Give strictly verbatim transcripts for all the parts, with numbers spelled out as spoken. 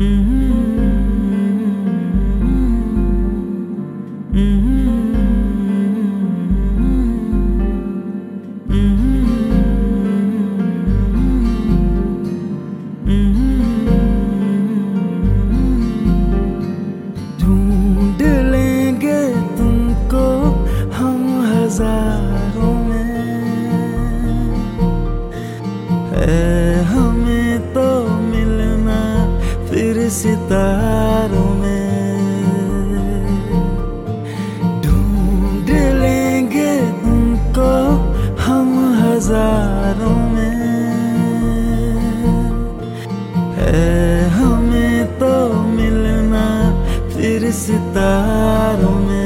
ढूंढ लेंगे तुमको हम हजारों में, है हमें तो मिलना फिर सितारों में। ढूंढ लेंगे तुमको हम हजारों में, है हमें तो मिलना फिर सितारों में।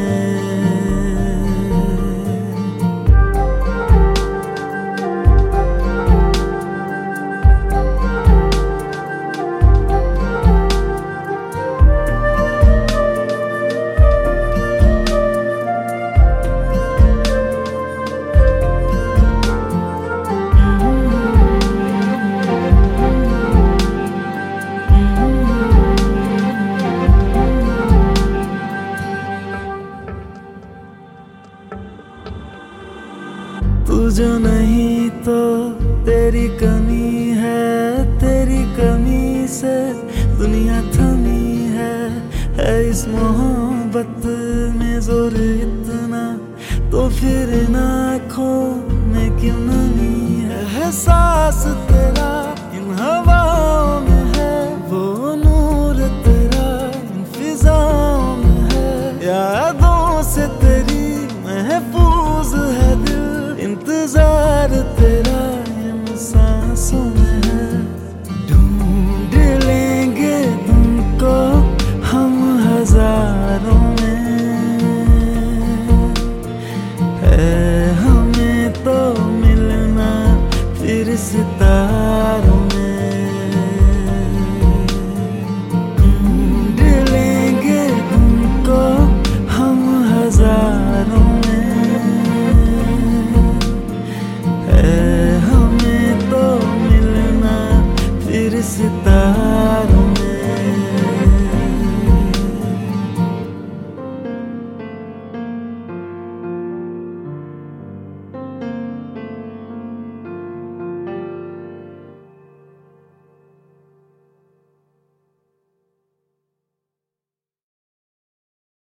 तू जो नहीं तो तेरी कमी है, तेरी कमी से दुनिया थमी है। है इस मोहब्बत में जोर इतना, तो फिर इन आँखों में क्यों नमी है। एहसास तेरा इन हवा